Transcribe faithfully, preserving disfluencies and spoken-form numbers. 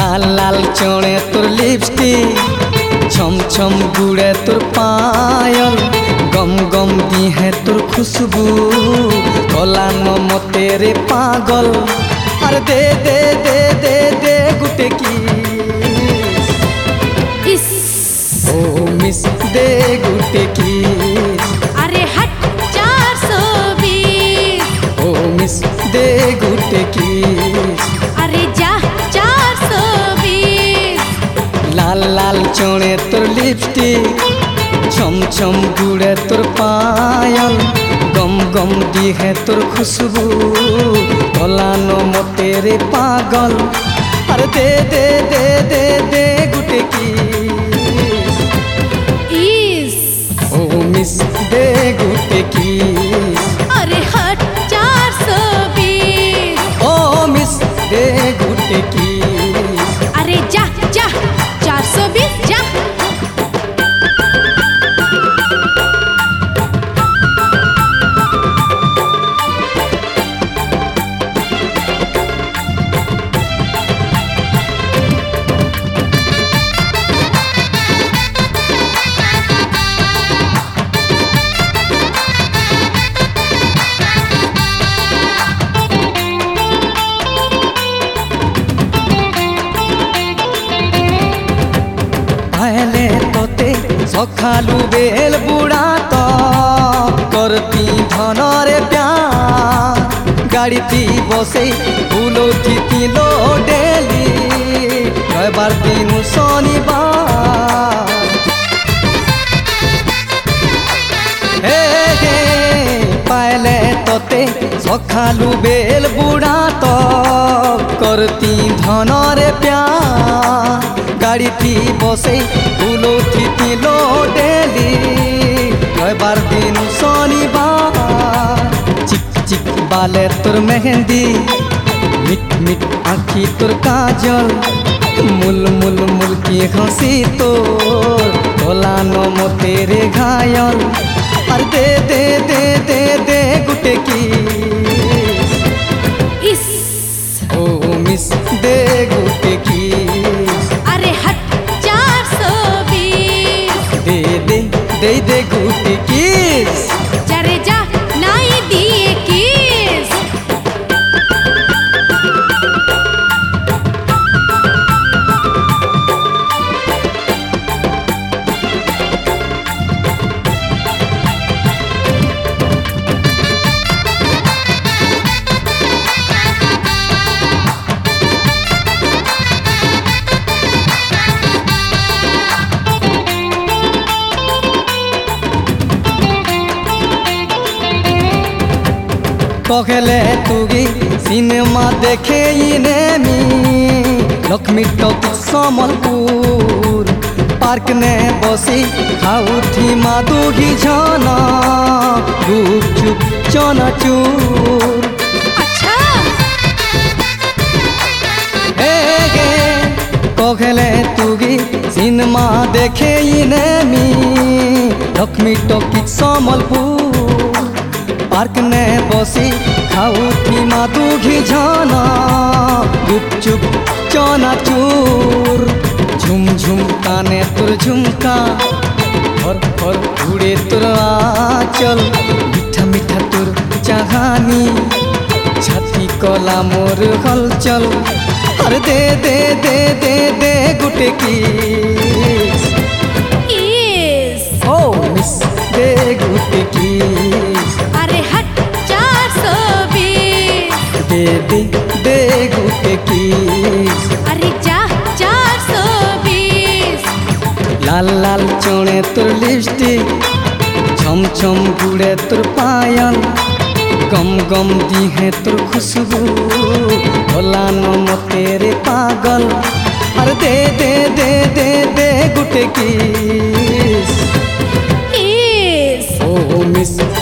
लाल लाल चोणे तोर लिपस्टिक, छम छम गुड़े तोर पायल, गम गम दी है तोर खुशबू, कला न तेरे पागल। अरे दे दे दे दे दे गुटे किस, इस ओ मिस दे गुटे किस। अरे हट चार सौ बीस, ओ मिस दे गुटे किस। अरे जा चार सौ बीस। लाल लाल चोणे तोर लिपस्टिक, छम छम गुड़े तोर पायल, गम गम दी है तोर खुशबू, भला न तेरे पागल। अरे दे दे दे दे दे गुटे किस, इस ओ मिस दे गुटे किस। अरे हट चार सौ बीस, ओ मिस दे गुटे किस। अरे जा जा चार सौ बीस जा। पहले तोते सखालू बेल बुढ़ा तो करती धनरे प्यार, गाड़ी थी बसे फूलो थी तिलो डेली, रविवार दिन शनिवार। हे हे पहले तोते सखालू बेल बुढ़ा तो करती धनरे प्यार, गाड़ी थी बसे फूलो थी तिलो डेली, रविवार दिन शनिवार। चिक चिक बाले तोर मेहंदी, मिट मिट आँखी तोर काजल, मुल मुल मुल की हंसी तोर, भोला न तेरे घायल। अरे दे दे दे दे दे गुटे किस, इस ओ मिस दे गुटे किस। अरे हट चार सौ बीस, दे दे दे दे गुटे किस। जरे जा नाई दिए किस। पहले तुगी सिनेमा देखे नेमी, लक्ष्मी टॉकीज समलपुर, पार्क ने बसी खाउथी मादुगी जाना, गुपचुप चनाचूर। अच्छा हे गे पहले तुगी सिनेमा देखे नेमी, लक्ष्मी टॉकीज समलपुर, पार्क ने बसी खाउथी मादुगी जाना, गुपचुप चनाचूर। झुम झुम काने तोर झुमका, हर हर उड़े तोर आंचल, मीठा मीठा तोर चाहानी, छाती कला मोर हलचल। अरे दे दे दे दे दे गुटे किस, इस ओ मिस दे गुटे किस। अरे हट चार सौ बीस, दे दे दे गुटे किस। अरे जा चार सौ बीस। लाल लाल चोणे तोर लिपस्टिक, छम छम गुड़े तोर पायल, गम गम दी है तोर खुशबू, भोला न तेरे पागल। अरे दे दे दे दे दे गुटे किस, इस ओ मिस